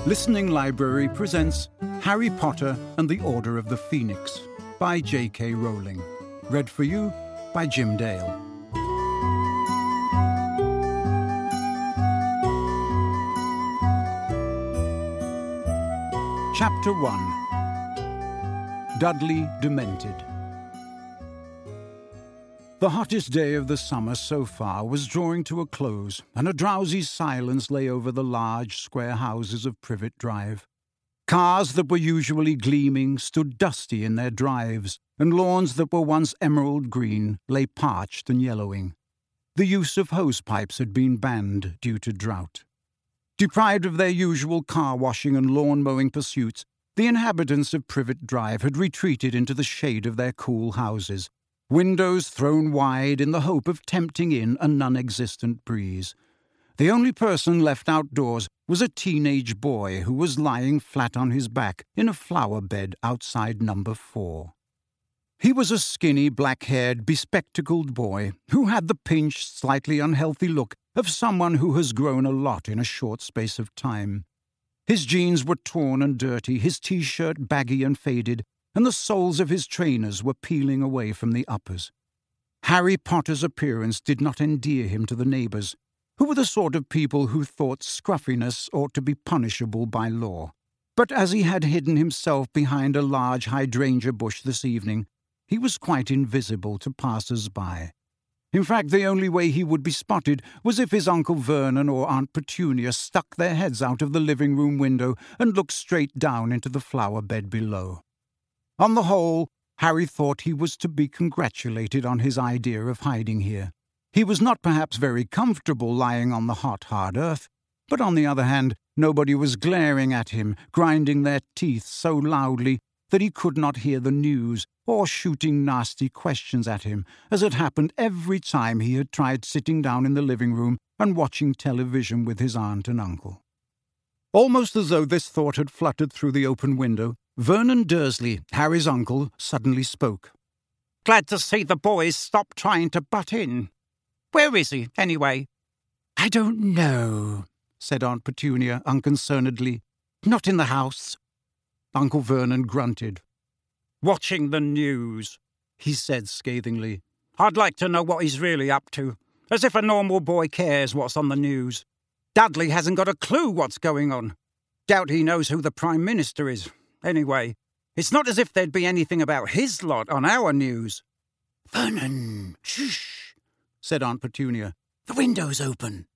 Listening Library presents Harry Potter and the Order of the Phoenix by J.K. Rowling. Read for you by Jim Dale. Chapter 1. Dudley Demented. The hottest day of the summer so far was drawing to a close, and a drowsy silence lay over the large, square houses of Privet Drive. Cars that were usually gleaming stood dusty in their drives, and lawns that were once emerald green lay parched and yellowing. The use of hosepipes had been banned due to drought. Deprived of their usual car-washing and lawn-mowing pursuits, the inhabitants of Privet Drive had retreated into the shade of their cool houses, windows thrown wide in the hope of tempting in a non-existent breeze. The only person left outdoors was a teenage boy who was lying flat on his back in a flower bed outside number 4. He was a skinny, black-haired, bespectacled boy who had the pinched, slightly unhealthy look of someone who has grown a lot in a short space of time. His jeans were torn and dirty, his T-shirt baggy and faded, and the soles of his trainers were peeling away from the uppers. Harry Potter's appearance did not endear him to the neighbours, who were the sort of people who thought scruffiness ought to be punishable by law. But as he had hidden himself behind a large hydrangea bush this evening, he was quite invisible to passers-by. In fact, the only way he would be spotted was if his Uncle Vernon or Aunt Petunia stuck their heads out of the living-room window and looked straight down into the flower bed below. On the whole, Harry thought he was to be congratulated on his idea of hiding here. He was not perhaps very comfortable lying on the hot, hard earth, but on the other hand, nobody was glaring at him, grinding their teeth so loudly that he could not hear the news, or shooting nasty questions at him, as had happened every time he had tried sitting down in the living room and watching television with his aunt and uncle. Almost as though this thought had fluttered through the open window, Vernon Dursley, Harry's uncle, suddenly spoke. "Glad to see the boys stop trying to butt in. Where is he, anyway?" "I don't know," said Aunt Petunia unconcernedly. "Not in the house." Uncle Vernon grunted. "Watching the news," he said scathingly. "I'd like to know what he's really up to. As if a normal boy cares what's on the news. Dudley hasn't got a clue what's going on. Doubt he knows who the Prime Minister is. Anyway, it's not as if there'd be anything about his lot on our news." "Vernon, shh," said Aunt Petunia. "The window's open."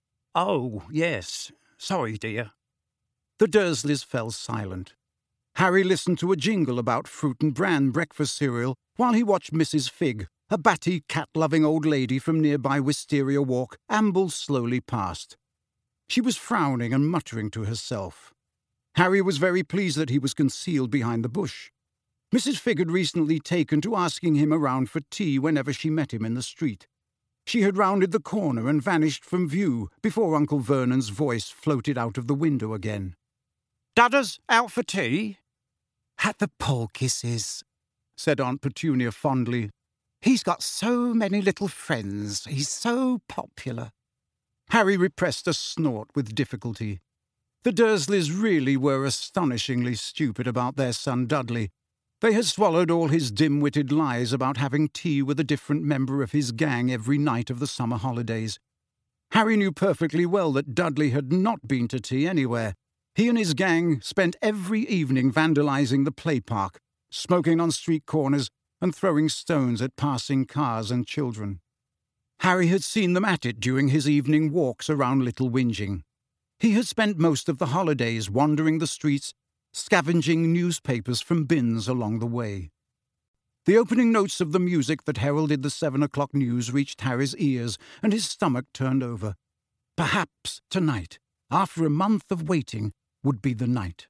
"Oh, yes. Sorry, dear." The Dursleys fell silent. Harry listened to a jingle about fruit and bran breakfast cereal while he watched Mrs. Figg, a batty, cat-loving old lady from nearby Wisteria Walk, amble slowly past. She was frowning and muttering to herself. Harry was very pleased that he was concealed behind the bush. Mrs. Figg had recently taken to asking him around for tea whenever she met him in the street. She had rounded the corner and vanished from view before Uncle Vernon's voice floated out of the window again. "Dudder's out for tea?" "At the Polkisses," said Aunt Petunia fondly. "He's got so many little friends. He's so popular." Harry repressed a snort with difficulty. The Dursleys really were astonishingly stupid about their son Dudley. They had swallowed all his dim-witted lies about having tea with a different member of his gang every night of the summer holidays. Harry knew perfectly well that Dudley had not been to tea anywhere. He and his gang spent every evening vandalizing the play park, smoking on street corners and throwing stones at passing cars and children. Harry had seen them at it during his evening walks around Little Whinging. He had spent most of the holidays wandering the streets, scavenging newspapers from bins along the way. The opening notes of the music that heralded the 7 o'clock news reached Harry's ears, and his stomach turned over. Perhaps tonight, after a month of waiting, would be the night.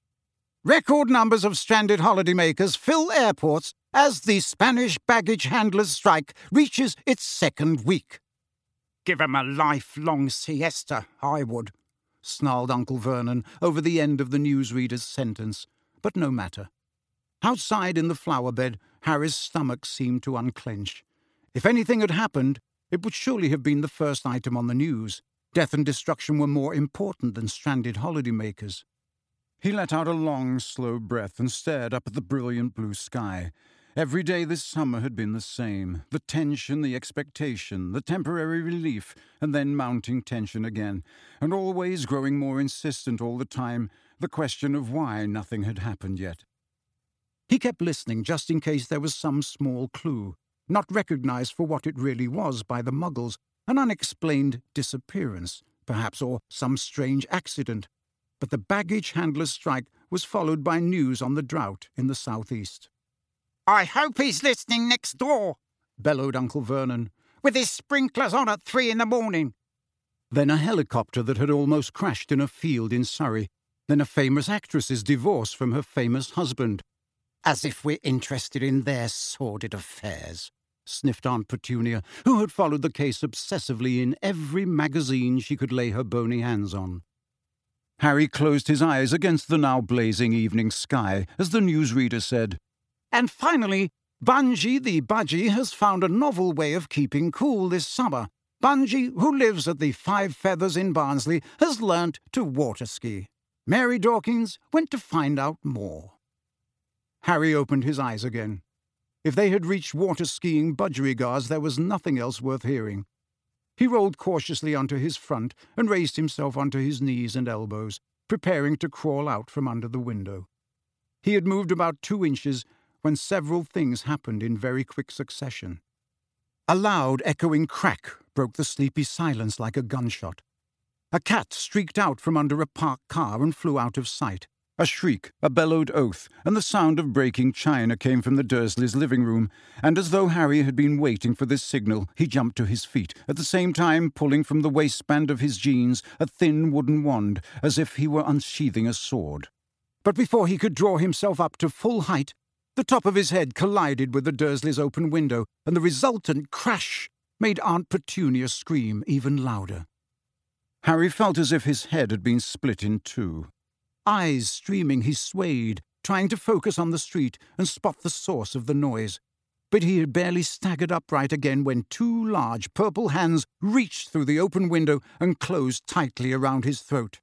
Record numbers of stranded holidaymakers fill airports as the Spanish baggage handlers' strike reaches its 2nd week. "Give 'em a lifelong siesta, I would," snarled Uncle Vernon over the end of the newsreader's sentence, but no matter. Outside in the flower bed, Harry's stomach seemed to unclench. If anything had happened, it would surely have been the first item on the news. Death and destruction were more important than stranded holidaymakers. He let out a long, slow breath and stared up at the brilliant blue sky. Every day this summer had been the same. The tension, the expectation, the temporary relief, and then mounting tension again, and always growing more insistent all the time, the question of why nothing had happened yet. He kept listening just in case there was some small clue, not recognized for what it really was by the Muggles, an unexplained disappearance, perhaps, or some strange accident. But the baggage handler's strike was followed by news on the drought in the southeast. "I hope he's listening next door," bellowed Uncle Vernon, "with his sprinklers on at 3 a.m. Then a helicopter that had almost crashed in a field in Surrey. Then a famous actress's divorce from her famous husband. "As if we're interested in their sordid affairs," sniffed Aunt Petunia, who had followed the case obsessively in every magazine she could lay her bony hands on. Harry closed his eyes against the now blazing evening sky as the newsreader said, "And finally, Bungie the Budgie has found a novel way of keeping cool this summer. Bungie, who lives at the Five Feathers in Barnsley, has learnt to water ski. Mary Dawkins went to find out more." Harry opened his eyes again. If they had reached water-skiing budgerigars, there was nothing else worth hearing. He rolled cautiously onto his front and raised himself onto his knees and elbows, preparing to crawl out from under the window. He had moved about 2 inches when several things happened in very quick succession. A loud, echoing crack broke the sleepy silence like a gunshot. A cat streaked out from under a parked car and flew out of sight. A shriek, a bellowed oath, and the sound of breaking china came from the Dursleys' living room, and as though Harry had been waiting for this signal, he jumped to his feet, at the same time pulling from the waistband of his jeans a thin wooden wand, as if he were unsheathing a sword. But before he could draw himself up to full height, the top of his head collided with the Dursleys' open window, and the resultant crash made Aunt Petunia scream even louder. Harry felt as if his head had been split in two. Eyes streaming, he swayed, trying to focus on the street and spot the source of the noise. But he had barely staggered upright again when 2 large purple hands reached through the open window and closed tightly around his throat.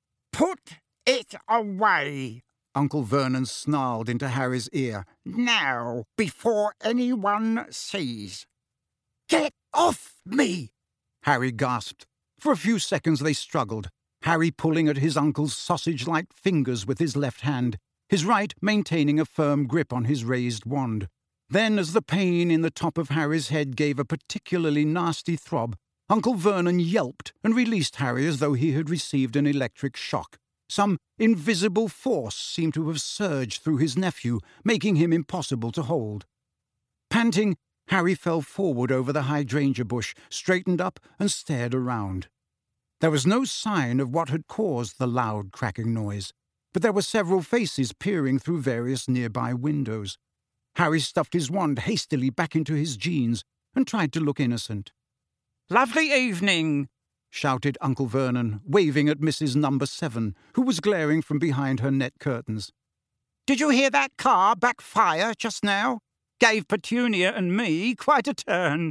"Put it away," Uncle Vernon snarled into Harry's ear. "Now, before anyone sees." "Get off me!" Harry gasped. For a few seconds they struggled, Harry pulling at his uncle's sausage-like fingers with his left hand, his right maintaining a firm grip on his raised wand. Then, as the pain in the top of Harry's head gave a particularly nasty throb, Uncle Vernon yelped and released Harry as though he had received an electric shock. Some invisible force seemed to have surged through his nephew, making him impossible to hold. Panting, Harry fell forward over the hydrangea bush, straightened up, and stared around. There was no sign of what had caused the loud cracking noise, but there were several faces peering through various nearby windows. Harry stuffed his wand hastily back into his jeans and tried to look innocent. "Lovely evening," shouted Uncle Vernon, waving at Mrs. Number 7, who was glaring from behind her net curtains. "Did you hear that car backfire just now? Gave Petunia and me quite a turn."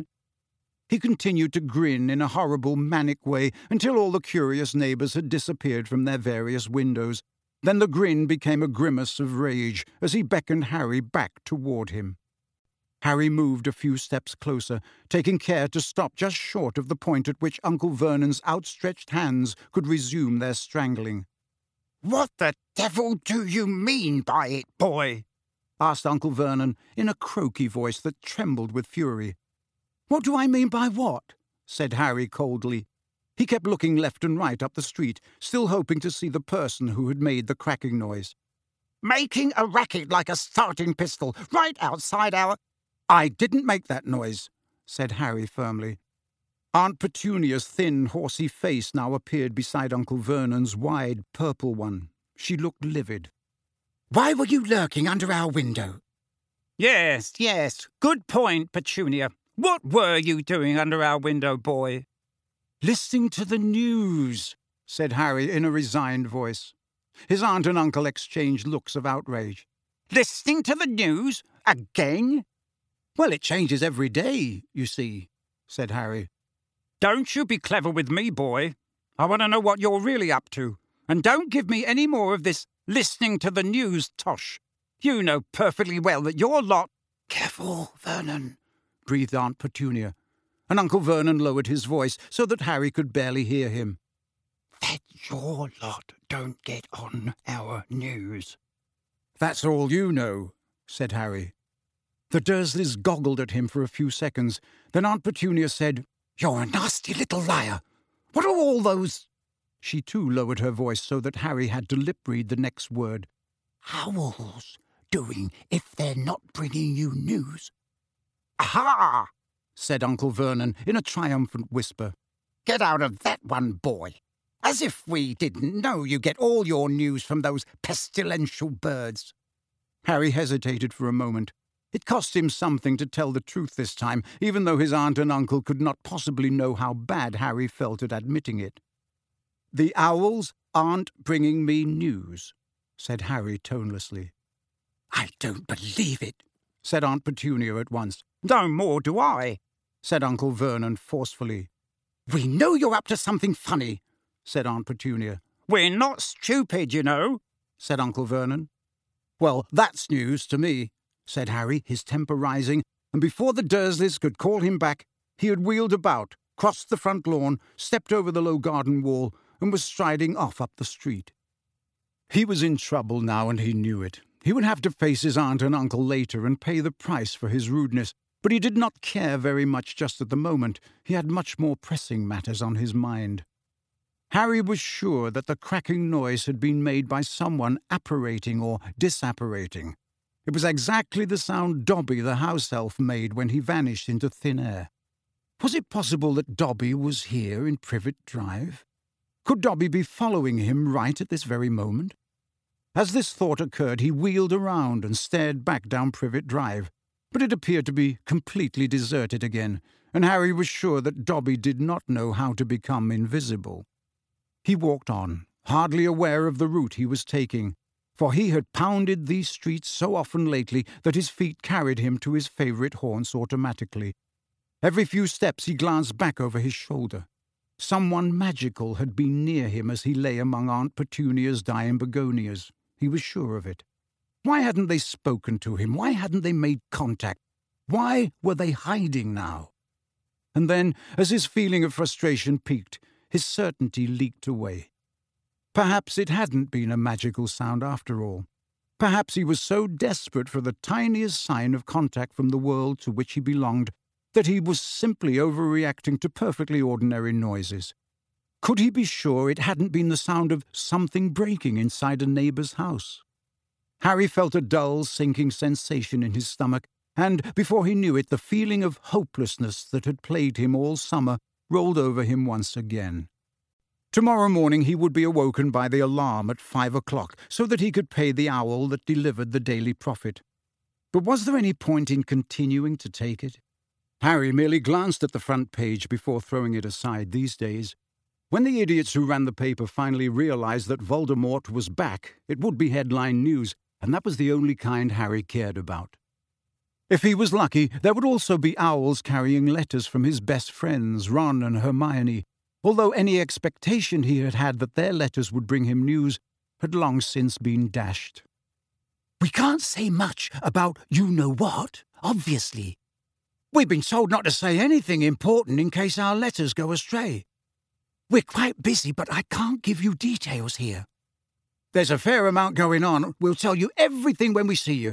He continued to grin in a horrible, manic way until all the curious neighbours had disappeared from their various windows. Then the grin became a grimace of rage as he beckoned Harry back toward him. Harry moved a few steps closer, taking care to stop just short of the point at which Uncle Vernon's outstretched hands could resume their strangling. "What the devil do you mean by it, boy?" asked Uncle Vernon in a croaky voice that trembled with fury. "What do I mean by what?" said Harry coldly. He kept looking left and right up the street, still hoping to see the person who had made the cracking noise. "Making a racket like a starting pistol right outside our—" "I didn't make that noise," said Harry firmly. Aunt Petunia's thin, horsey face now appeared beside Uncle Vernon's wide, purple one. She looked livid. "Why were you lurking under our window?" Yes, good point, Petunia. What were you doing under our window, boy?" "Listening to the news," said Harry in a resigned voice. His aunt and uncle exchanged looks of outrage. "Listening to the news? Again?" "Well, it changes every day, you see," said Harry. "Don't you be clever with me, boy. I want to know what you're really up to. And don't give me any more of this listening to the news tosh. You know perfectly well that your lot—" "Careful, Vernon," breathed Aunt Petunia, and Uncle Vernon lowered his voice so that Harry could barely hear him. "That your lot don't get on our news." "That's all you know," said Harry. The Dursleys goggled at him for a few seconds. Then Aunt Petunia said, "You're a nasty little liar. What are all those—" She too lowered her voice so that Harry had to lip-read the next word. "Owls doing if they're not bringing you news?" "Aha!" said Uncle Vernon in a triumphant whisper. "Get out of that one, boy. As if we didn't know you get all your news from those pestilential birds." Harry hesitated for a moment. It cost him something to tell the truth this time, even though his aunt and uncle could not possibly know how bad Harry felt at admitting it. "The owls aren't bringing me news," said Harry tonelessly. "I don't believe it," said Aunt Petunia at once. "No more do I," said Uncle Vernon forcefully. "We know you're up to something funny," said Aunt Petunia. "We're not stupid, you know," said Uncle Vernon. "Well, that's news to me," said Harry, his temper rising, and before the Dursleys could call him back, he had wheeled about, crossed the front lawn, stepped over the low garden wall, and was striding off up the street. He was in trouble now, and he knew it. He would have to face his aunt and uncle later and pay the price for his rudeness, but he did not care very much just at the moment. He had much more pressing matters on his mind. Harry was sure that the cracking noise had been made by someone apparating or disapparating. It was exactly the sound Dobby the house elf made when he vanished into thin air. Was it possible that Dobby was here in Privet Drive? Could Dobby be following him right at this very moment? As this thought occurred, he wheeled around and stared back down Privet Drive, but it appeared to be completely deserted again, and Harry was sure that Dobby did not know how to become invisible. He walked on, hardly aware of the route he was taking, for he had pounded these streets so often lately that his feet carried him to his favourite haunts automatically. Every few steps he glanced back over his shoulder. Someone magical had been near him as he lay among Aunt Petunia's dying begonias. He was sure of it. Why hadn't they spoken to him? Why hadn't they made contact? Why were they hiding now? And then, as his feeling of frustration peaked, his certainty leaked away. Perhaps it hadn't been a magical sound after all. Perhaps he was so desperate for the tiniest sign of contact from the world to which he belonged that he was simply overreacting to perfectly ordinary noises. Could he be sure it hadn't been the sound of something breaking inside a neighbour's house? Harry felt a dull, sinking sensation in his stomach, and, before he knew it, the feeling of hopelessness that had plagued him all summer rolled over him once again. Tomorrow morning he would be awoken by the alarm at 5 o'clock, so that he could pay the owl that delivered the daily profit. But was there any point in continuing to take it? Harry merely glanced at the front page before throwing it aside these days. When the idiots who ran the paper finally realized that Voldemort was back, it would be headline news, and that was the only kind Harry cared about. If he was lucky, there would also be owls carrying letters from his best friends, Ron and Hermione, although any expectation he had had that their letters would bring him news had long since been dashed. "We can't say much about you-know-what, obviously. We've been told not to say anything important in case our letters go astray. We're quite busy, but I can't give you details here. There's a fair amount going on. We'll tell you everything when we see you."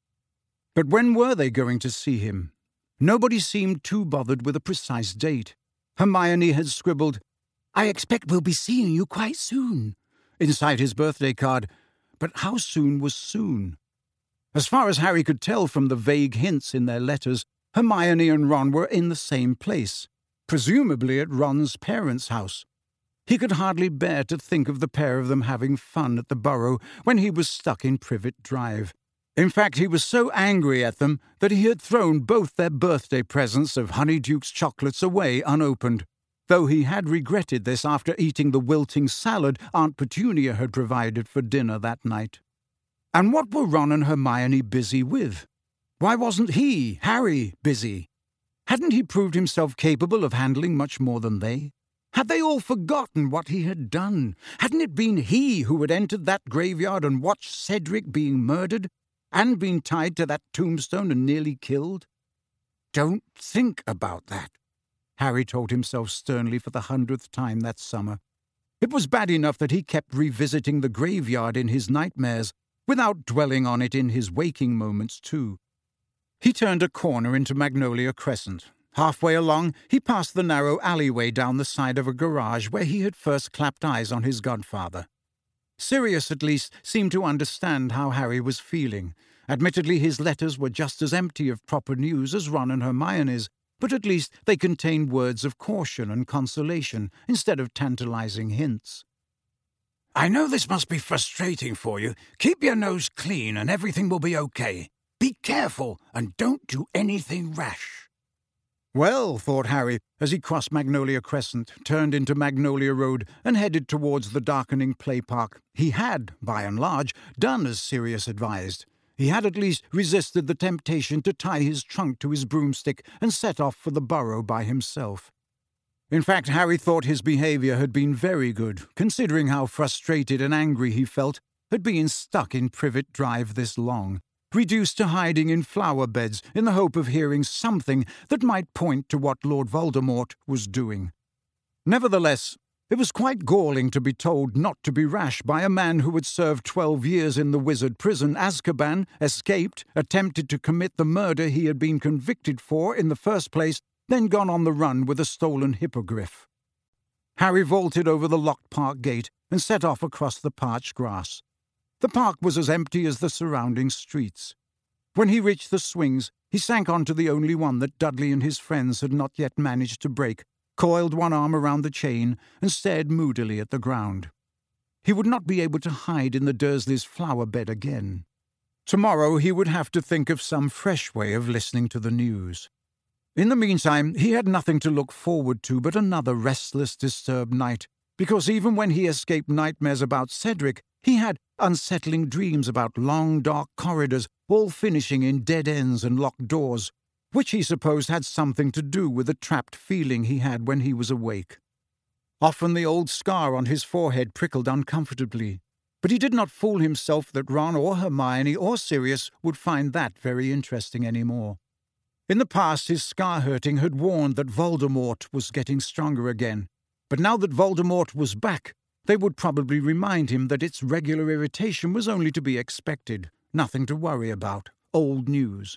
But when were they going to see him? Nobody seemed too bothered with a precise date. Hermione had scribbled, "I expect we'll be seeing you quite soon," inside his birthday card. But how soon was soon? As far as Harry could tell from the vague hints in their letters, Hermione and Ron were in the same place, presumably at Ron's parents' house. He could hardly bear to think of the pair of them having fun at the Burrow when he was stuck in Privet Drive. In fact, he was so angry at them that he had thrown both their birthday presents of Honeyduke's chocolates away unopened, though he had regretted this after eating the wilting salad Aunt Petunia had provided for dinner that night. And what were Ron and Hermione busy with? Why wasn't he, Harry, busy? Hadn't he proved himself capable of handling much more than they? Had they all forgotten what he had done? Hadn't it been he who had entered that graveyard and watched Cedric being murdered, and been tied to that tombstone and nearly killed? Don't think about that, Harry told himself sternly for the 100th time that summer. It was bad enough that he kept revisiting the graveyard in his nightmares, without dwelling on it in his waking moments too. He turned a corner into Magnolia Crescent. Halfway along, he passed the narrow alleyway down the side of a garage where he had first clapped eyes on his godfather. Sirius, at least, seemed to understand how Harry was feeling. Admittedly, his letters were just as empty of proper news as Ron and Hermione's, but at least they contained words of caution and consolation instead of tantalizing hints. I know this must be frustrating for you. Keep your nose clean and everything will be okay. Be careful and don't do anything rash. Well, thought Harry, as he crossed Magnolia Crescent, turned into Magnolia Road, and headed towards the darkening play park, he had, by and large, done as Sirius advised. He had at least resisted the temptation to tie his trunk to his broomstick and set off for the burrow by himself. In fact, Harry thought his behaviour had been very good, considering how frustrated and angry he felt at being stuck in Privet Drive this long, reduced to hiding in flower beds in the hope of hearing something that might point to what Lord Voldemort was doing. Nevertheless, it was quite galling to be told not to be rash by a man who had served 12 years in the wizard prison Azkaban, escaped, attempted to commit the murder he had been convicted for in the first place, then gone on the run with a stolen hippogriff. Harry vaulted over the locked park gate and set off across the parched grass. The park was as empty as the surrounding streets. When he reached the swings, he sank onto the only one that Dudley and his friends had not yet managed to break, coiled one arm around the chain, and stared moodily at the ground. He would not be able to hide in the Dursleys' flower bed again. Tomorrow he would have to think of some fresh way of listening to the news. In the meantime, he had nothing to look forward to but another restless, disturbed night, because even when he escaped nightmares about Cedric, he had unsettling dreams about long, dark corridors, all finishing in dead ends and locked doors, which he supposed had something to do with the trapped feeling he had when he was awake. Often the old scar on his forehead prickled uncomfortably, but he did not fool himself that Ron or Hermione or Sirius would find that very interesting any more. In the past, his scar-hurting had warned that Voldemort was getting stronger again, but now that Voldemort was back, they would probably remind him that its regular irritation was only to be expected, nothing to worry about, old news.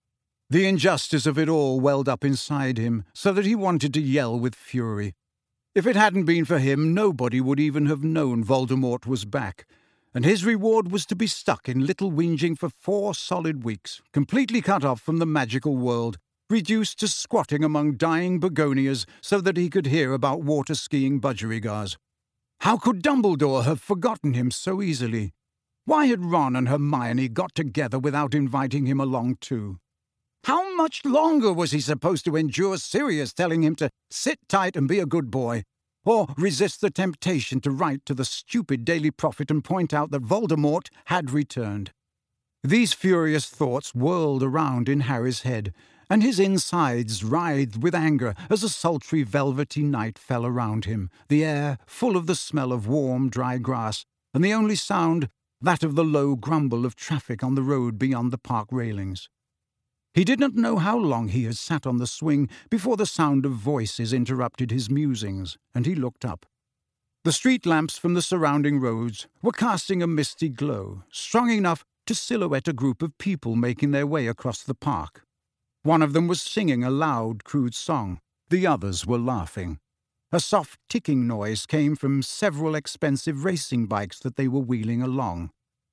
The injustice of it all welled up inside him, so that he wanted to yell with fury. If it hadn't been for him, nobody would even have known Voldemort was back, and his reward was to be stuck in Little Whinging for 4 solid weeks, completely cut off from the magical world, reduced to squatting among dying begonias so that he could hear about water-skiing budgerigars. How could Dumbledore have forgotten him so easily? Why had Ron and Hermione got together without inviting him along too? How much longer was he supposed to endure Sirius telling him to sit tight and be a good boy, or resist the temptation to write to the stupid Daily Prophet and point out that Voldemort had returned? These furious thoughts whirled around in Harry's head, and his insides writhed with anger as a sultry velvety night fell around him, the air full of the smell of warm, dry grass, and the only sound that of the low grumble of traffic on the road beyond the park railings. He did not know how long he had sat on the swing before the sound of voices interrupted his musings, and he looked up. The street lamps from the surrounding roads were casting a misty glow, strong enough to silhouette a group of people making their way across the park. One of them was singing a loud, crude song. The others were laughing. A soft ticking noise came from several expensive racing bikes that they were wheeling along.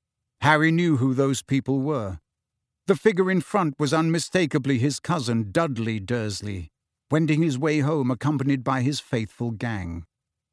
Harry knew who those people were. The figure in front was unmistakably his cousin Dudley Dursley, wending his way home accompanied by his faithful gang.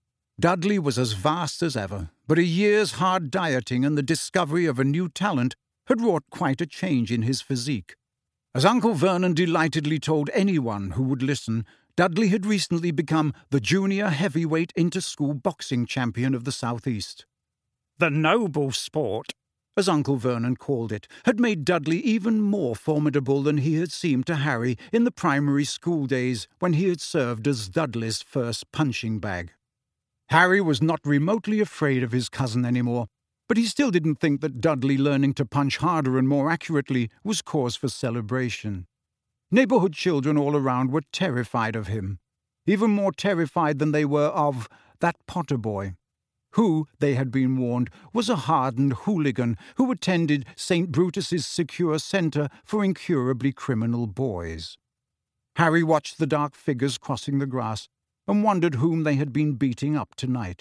Dudley was as vast as ever, but a year's hard dieting and the discovery of a new talent had wrought quite a change in his physique. As Uncle Vernon delightedly told anyone who would listen, Dudley had recently become the junior heavyweight inter-school boxing champion of the Southeast. The noble sport. as Uncle Vernon called it, had made Dudley even more formidable than he had seemed to Harry in the primary school days when he had served as Dudley's first punching bag. Harry was not remotely afraid of his cousin anymore, but he still didn't think that Dudley learning to punch harder and more accurately was cause for celebration. Neighbourhood children all around were terrified of him, even more terrified than they were of that Potter boy, who, they had been warned, was a hardened hooligan who attended St. Brutus's secure centre for incurably criminal boys. Harry watched the dark figures crossing the grass and wondered whom they had been beating up tonight.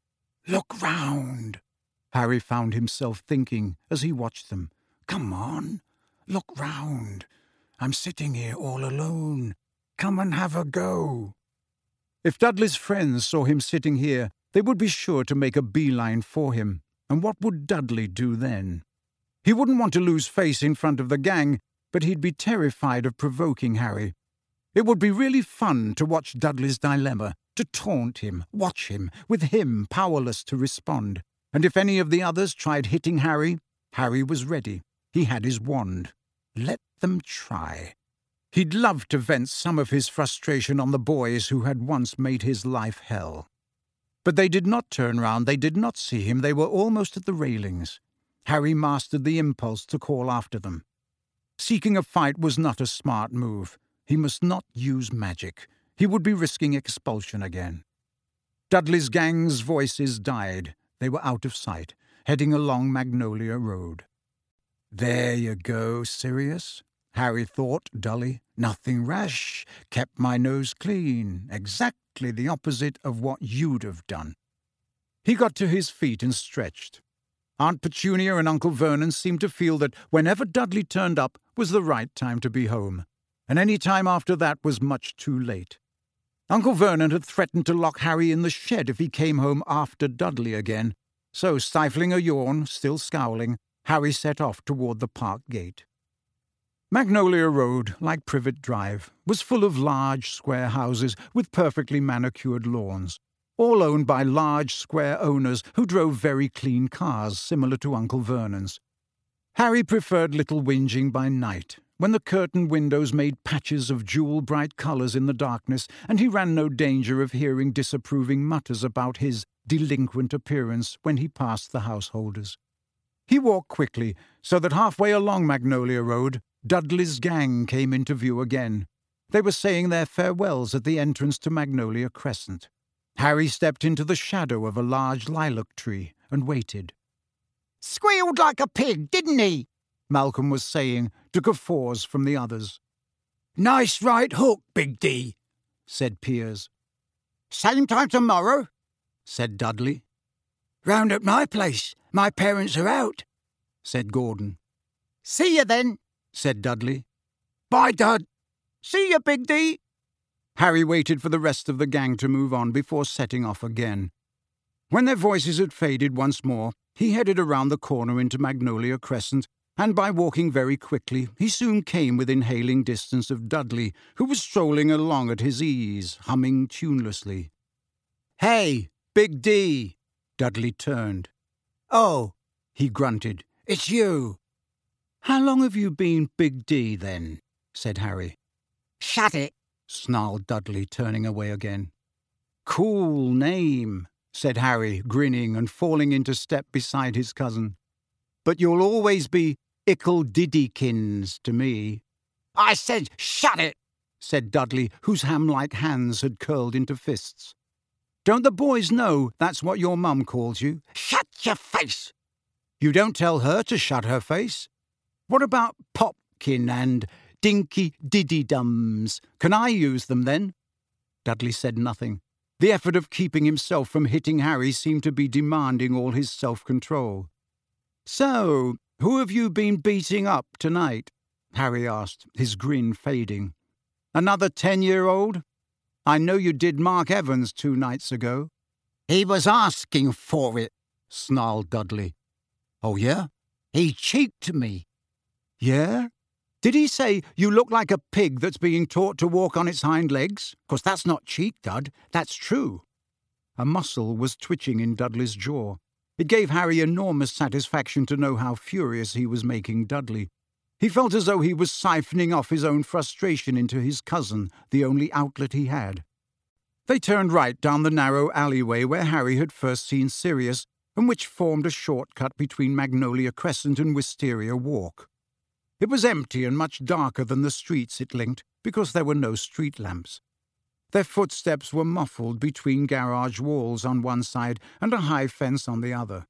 "Look round," Harry found himself thinking as he watched them. "Come on, look round. I'm sitting here all alone. Come and have a go." If Dudley's friends saw him sitting here, they would be sure to make a beeline for him, and what would Dudley do then? He wouldn't want to lose face in front of the gang, but he'd be terrified of provoking Harry. It would be really fun to watch Dudley's dilemma, to taunt him, watch him, with him powerless to respond. And if any of the others tried hitting Harry, Harry was ready. He had his wand. Let them try. He'd love to vent some of his frustration on the boys who had once made his life hell. But they did not turn round, they did not see him, they were almost at the railings. Harry mastered the impulse to call after them. Seeking a fight was not a smart move. He must not use magic. He would be risking expulsion again. Dudley's gang's voices died. They were out of sight, heading along Magnolia Road. "There you go, Sirius," Harry thought dully. "Nothing rash. Kept my nose clean. Exactly the opposite of what you'd have done." He got to his feet and stretched. Aunt Petunia and Uncle Vernon seemed to feel that whenever Dudley turned up was the right time to be home, and any time after that was much too late. Uncle Vernon had threatened to lock Harry in the shed if he came home after Dudley again, so, stifling a yawn, still scowling, Harry set off toward the park gate. Magnolia Road, like Privet Drive, was full of large square houses with perfectly manicured lawns, all owned by large square owners who drove very clean cars similar to Uncle Vernon's. Harry preferred Little Whinging by night, when the curtained windows made patches of jewel-bright colours in the darkness, and he ran no danger of hearing disapproving mutters about his delinquent appearance when he passed the householders. He walked quickly, so that halfway along Magnolia Road, Dudley's gang came into view again. They were saying their farewells at the entrance to Magnolia Crescent. Harry stepped into the shadow of a large lilac tree and waited. "Squealed like a pig, didn't he?" Malcolm was saying, to guffaws from the others. "Nice right hook, Big D," said Piers. "Same time tomorrow?" said Dudley. "Round at my place. My parents are out," said Gordon. "See you then," said Dudley. "Bye, Dud." "See you, Big D." Harry waited for the rest of the gang to move on before setting off again. When their voices had faded once more, he headed around the corner into Magnolia Crescent, and by walking very quickly, he soon came within hailing distance of Dudley, who was strolling along at his ease, humming tunelessly. "Hey, Big D!" Dudley turned. "Oh," he grunted. "It's you." "How long have you been Big D, then?" said Harry. "Shut it," snarled Dudley, turning away again. "Cool name," said Harry, grinning and falling into step beside his cousin. "But you'll always be Ickle Diddykins to me." "I said shut it," said Dudley, whose ham-like hands had curled into fists. "Don't the boys know that's what your mum calls you?" "Shut your face." "You don't tell her to shut her face. What about Popkin and Dinky Diddydums? Can I use them, then?" Dudley said nothing. The effort of keeping himself from hitting Harry seemed to be demanding all his self-control. "So, who have you been beating up tonight?" Harry asked, his grin fading. "Another 10-year-old? I know you did Mark Evans 2 nights ago." "He was asking for it," snarled Dudley. "Oh, yeah? "He cheeked me." Yeah? Did he say you look like a pig that's being taught to walk on its hind legs? 'Cause that's not cheek, Dud. That's true." A muscle was twitching in Dudley's jaw. It gave Harry enormous satisfaction to know how furious he was making Dudley. He felt as though he was siphoning off his own frustration into his cousin, the only outlet he had. They turned right down the narrow alleyway where Harry had first seen Sirius, and which formed a shortcut between Magnolia Crescent and Wisteria Walk. It was empty and much darker than the streets it linked, because there were no street lamps. Their footsteps were muffled between garage walls on one side and a high fence on the other.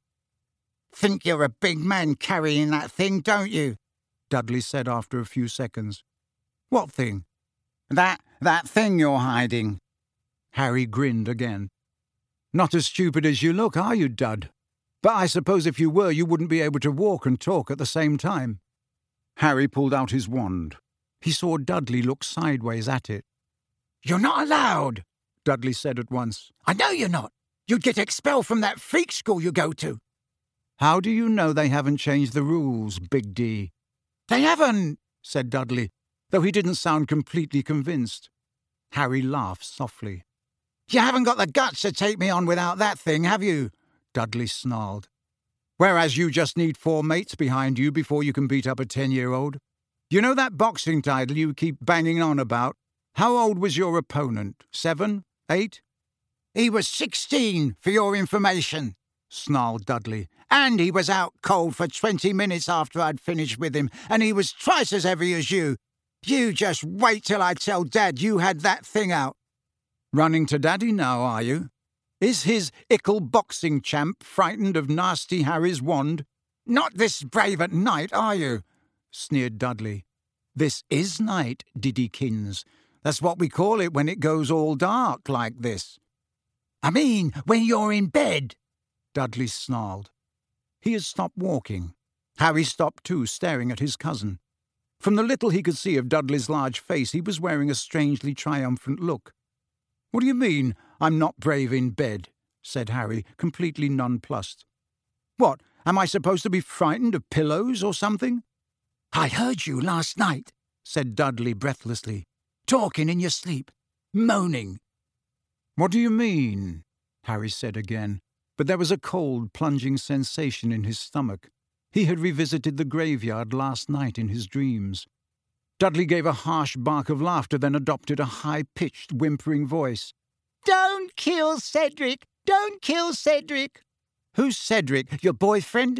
"Think you're a big man carrying that thing, don't you?" Dudley said after a few seconds. "What thing?" That thing you're hiding." Harry grinned again. "Not as stupid as you look, are you, Dud? But I suppose if you were, you wouldn't be able to walk and talk at the same time." Harry pulled out his wand. He saw Dudley look sideways at it. "You're not allowed," Dudley said at once. "I know you're not. You'd get expelled from that freak school you go to." "How do you know they haven't changed the rules, Big D?" "They haven't," said Dudley, though he didn't sound completely convinced. Harry laughed softly. "You haven't got the guts to take me on without that thing, have you?" Dudley snarled. "Whereas you just need 4 mates behind you before you can beat up a 10-year-old. You know that boxing title you keep banging on about? How old was your opponent? 7? 8? "He was 16, for your information," snarled Dudley. "And he was out cold for 20 minutes after I'd finished with him, and he was twice as heavy as you. You just wait till I tell Dad you had that thing out." "Running to Daddy now, are you? Is his ickle boxing champ frightened of Nasty Harry's wand?" "Not this brave at night, are you?" sneered Dudley. "This is night, Diddykins. That's what we call it when it goes all dark like this." "I mean, when you're in bed," Dudley snarled. He had stopped walking. Harry stopped too, staring at his cousin. From the little he could see of Dudley's large face, he was wearing a strangely triumphant look. "What do you mean, I'm not brave in bed?" said Harry, completely nonplussed. "What, am I supposed to be frightened of pillows or something?" "I heard you last night," said Dudley breathlessly. "Talking in your sleep. Moaning." "What do you mean?" Harry said again, but there was a cold, plunging sensation in his stomach. He had revisited the graveyard last night in his dreams. Dudley gave a harsh bark of laughter, then adopted a high-pitched, whimpering voice. "Don't kill Cedric! Don't kill Cedric!" "Who's Cedric? Your boyfriend?"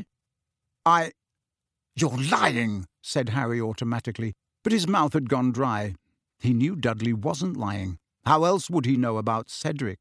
"You're lying," said Harry automatically, but his mouth had gone dry. He knew Dudley wasn't lying. How else would he know about Cedric?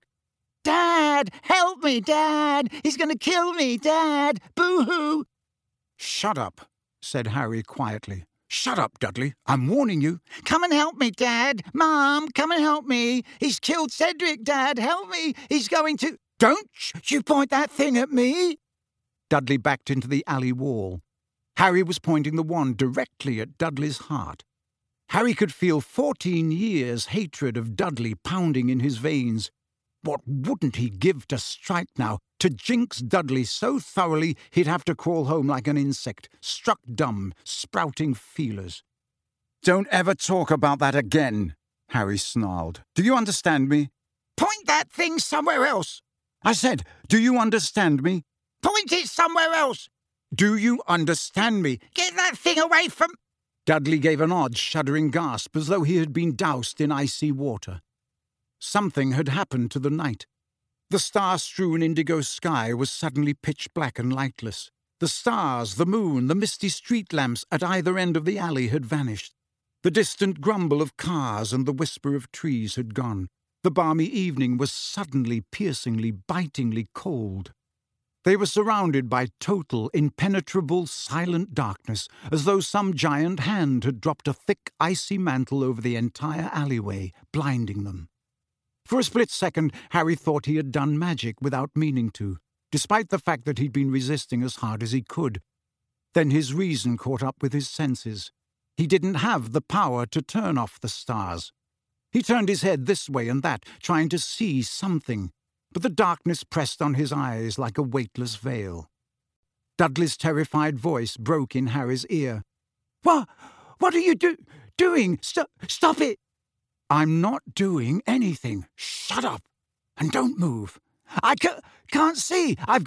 "Dad! Help me, Dad! He's going to kill me, Dad! Boo-hoo!" "Shut up," said Harry quietly. "Shut up, Dudley. I'm warning you." "Come and help me, Dad! Mom, come and help me! He's killed Cedric, Dad! Help me! He's going to—" "Don't you point that thing at me!" Dudley backed into the alley wall. Harry was pointing the wand directly at Dudley's heart. Harry could feel 14 years' hatred of Dudley pounding in his veins. What wouldn't he give to strike now, to jinx Dudley so thoroughly he'd have to crawl home like an insect, struck dumb, sprouting feelers. "Don't ever talk about that again," Harry snarled. "Do you understand me?" "Point that thing somewhere else!" "I said, do you understand me?" "Point it somewhere else!" "Do you understand me?" "Get that thing away from—" Dudley gave an odd, shuddering gasp, as though he had been doused in icy water. Something had happened to the night. The star-strewn indigo sky was suddenly pitch black and lightless. The stars, the moon, the misty street lamps at either end of the alley had vanished. The distant grumble of cars and the whisper of trees had gone. The balmy evening was suddenly, piercingly, bitingly cold. They were surrounded by total, impenetrable, silent darkness, as though some giant hand had dropped a thick, icy mantle over the entire alleyway, blinding them. For a split second, Harry thought he had done magic without meaning to, despite the fact that he'd been resisting as hard as he could. Then his reason caught up with his senses. He didn't have the power to turn off the stars. He turned his head this way and that, trying to see something, but the darkness pressed on his eyes like a weightless veil. Dudley's terrified voice broke in Harry's ear. What are you doing? Stop it!" "I'm not doing anything. Shut up! And don't move." "I can't see. I've got—"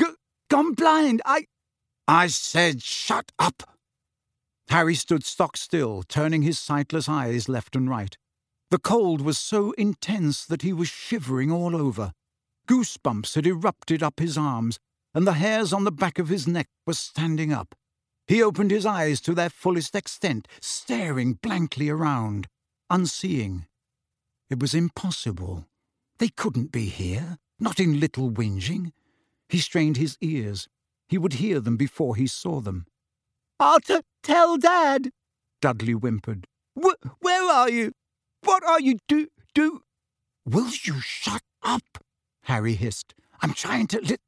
gone blind. I said shut up. Harry stood stock still, turning his sightless eyes left and right. The cold was so intense that he was shivering all over. Goosebumps had erupted up his arms, and the hairs on the back of his neck were standing up. He opened his eyes to their fullest extent, staring blankly around, unseeing. It was impossible. They couldn't be here, not in Little Whinging. He strained his ears. He would hear them before he saw them. "I'll tell Dad," Dudley whimpered. "Where are you? What are you do? Will you shut up?" Harry hissed. "I'm trying to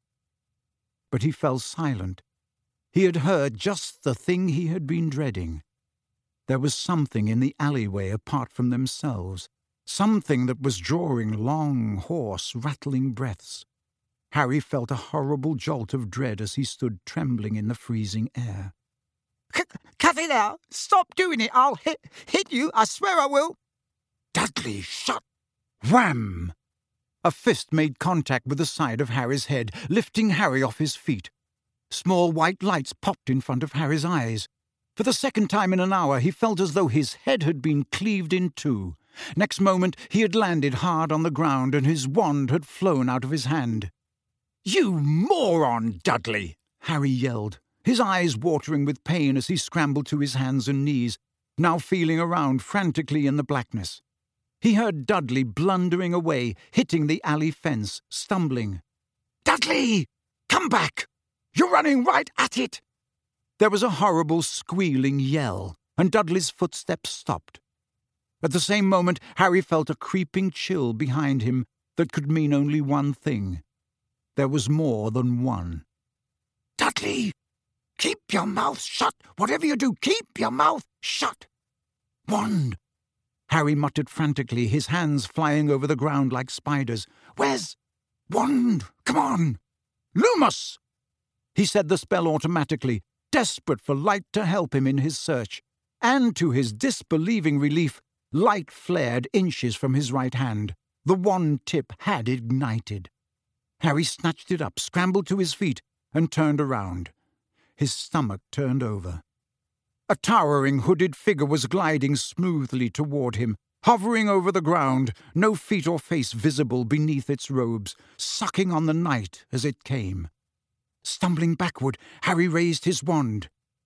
But he fell silent. He had heard just the thing he had been dreading. There was something in the alleyway apart from themselves, something that was drawing long, hoarse, rattling breaths. Harry felt a horrible jolt of dread as he stood trembling in the freezing air. "Cut it out! Stop doing it! I'll hit you! I swear I will!" "Dudley, shut!" Wham! A fist made contact with the side of Harry's head, lifting Harry off his feet. Small white lights popped in front of Harry's eyes. For the second time in an hour, he felt as though his head had been cleaved in two. Next moment, he had landed hard on the ground and his wand had flown out of his hand. "You moron, Dudley!" Harry yelled, his eyes watering with pain as he scrambled to his hands and knees, now feeling around frantically in the blackness. He heard Dudley blundering away, hitting the alley fence, stumbling. "Dudley! Come back! You're running right at it!" There was a horrible squealing yell, and Dudley's footsteps stopped. At the same moment, Harry felt a creeping chill behind him that could mean only one thing. There was more than one. "Dudley! Keep your mouth shut! Whatever you do, keep your mouth shut!" "Wand!" Harry muttered frantically, his hands flying over the ground like spiders. "Where's wand? Come on! Lumos!" He said the spell automatically, desperate for light to help him in his search. And to his disbelieving relief, light flared inches from his right hand. The wand tip had ignited. Harry snatched it up, scrambled to his feet, and turned around. His stomach turned over. A towering hooded figure was gliding smoothly toward him, hovering over the ground, no feet or face visible beneath its robes, sucking on the night as it came. Stumbling backward, Harry raised his wand.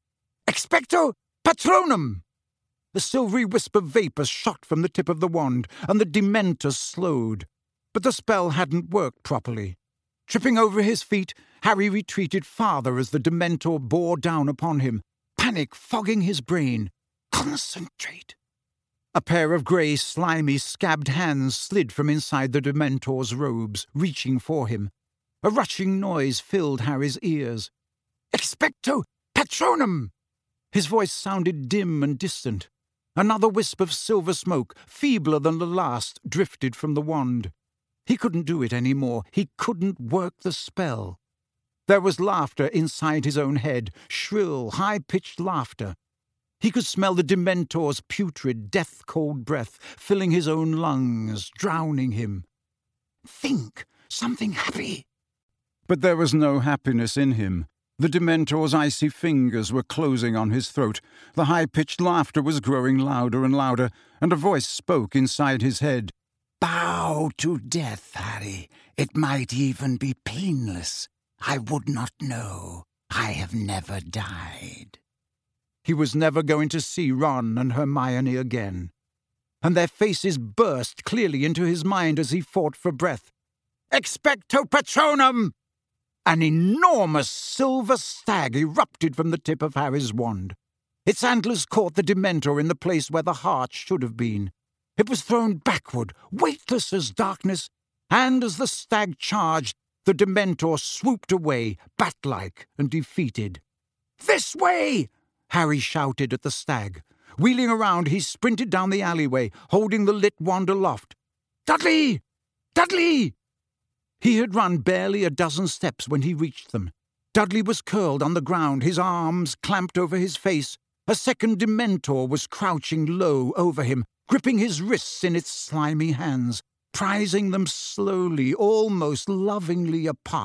"Expecto Patronum!" The silvery wisp of vapour shot from the tip of the wand, and the Dementor slowed. But the spell hadn't worked properly. Tripping over his feet, Harry retreated farther as the Dementor bore down upon him, panic fogging his brain. "Concentrate!" A pair of grey, slimy, scabbed hands slid from inside the Dementor's robes, reaching for him. A rushing noise filled Harry's ears. "Expecto Patronum!" His voice sounded dim and distant. Another wisp of silver smoke, feebler than the last, drifted from the wand. He couldn't do it any more. He couldn't work the spell. There was laughter inside his own head, shrill, high-pitched laughter. He could smell the Dementor's putrid, death-cold breath, filling his own lungs, drowning him. "Think! Something happy!" But there was no happiness in him. The Dementor's icy fingers were closing on his throat. The high-pitched laughter was growing louder and louder, and a voice spoke inside his head. "Bow to death, Harry. It might even be painless. I would not know. I have never died." He was never going to see Ron and Hermione again. And their faces burst clearly into his mind as he fought for breath. "Expecto Patronum!" An enormous silver stag erupted from the tip of Harry's wand. Its antlers caught the Dementor in the place where the heart should have been. It was thrown backward, weightless as darkness, and as the stag charged, the Dementor swooped away, bat-like and defeated. "This way!" Harry shouted at the stag. Wheeling around, he sprinted down the alleyway, holding the lit wand aloft. "Dudley! Dudley!" He had run barely a dozen steps when he reached them. Dudley was curled on the ground, his arms clamped over his face. A second Dementor was crouching low over him, gripping his wrists in its slimy hands, prizing them slowly, almost lovingly apart,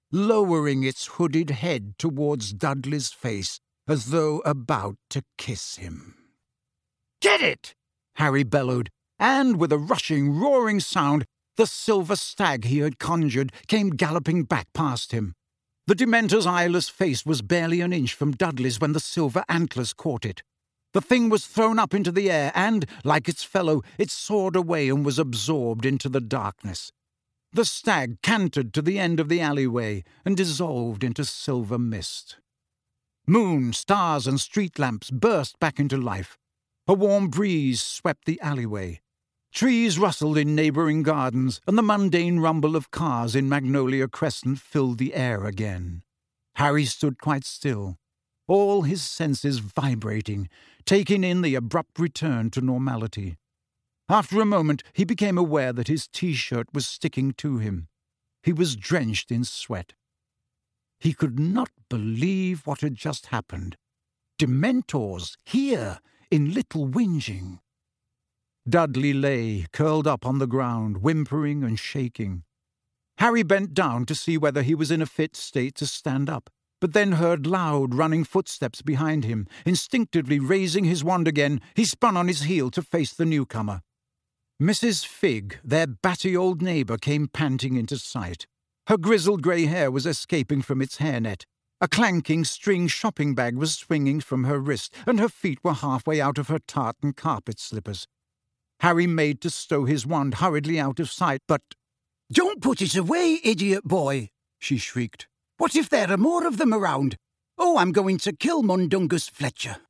lowering its hooded head towards Dudley's face, as though about to kiss him. "Get it!" Harry bellowed, and with a rushing, roaring sound, the silver stag he had conjured came galloping back past him. The Dementor's eyeless face was barely an inch from Dudley's when the silver antlers caught it. The thing was thrown up into the air and, like its fellow, it soared away and was absorbed into the darkness. The stag cantered to the end of the alleyway and dissolved into silver mist. Moon, stars, and street lamps burst back into life. A warm breeze swept the alleyway. Trees rustled in neighbouring gardens, and the mundane rumble of cars in Magnolia Crescent filled the air again. Harry stood quite still, all his senses vibrating, taking in the abrupt return to normality. After a moment, he became aware that his T-shirt was sticking to him. He was drenched in sweat. He could not believe what had just happened. Dementors, here, in Little Whinging. Dudley lay, curled up on the ground, whimpering and shaking. Harry bent down to see whether he was in a fit state to stand up, but then heard loud, running footsteps behind him. Instinctively raising his wand again, he spun on his heel to face the newcomer. Mrs. Figg, their batty old neighbour, came panting into sight. Her grizzled grey hair was escaping from its hairnet. A clanking string shopping bag was swinging from her wrist, and her feet were halfway out of her tartan carpet slippers. Harry made to stow his wand hurriedly out of sight, but— "Don't put it away, idiot boy!" she shrieked. "What if there are more of them around? Oh, I'm going to kill Mundungus Fletcher."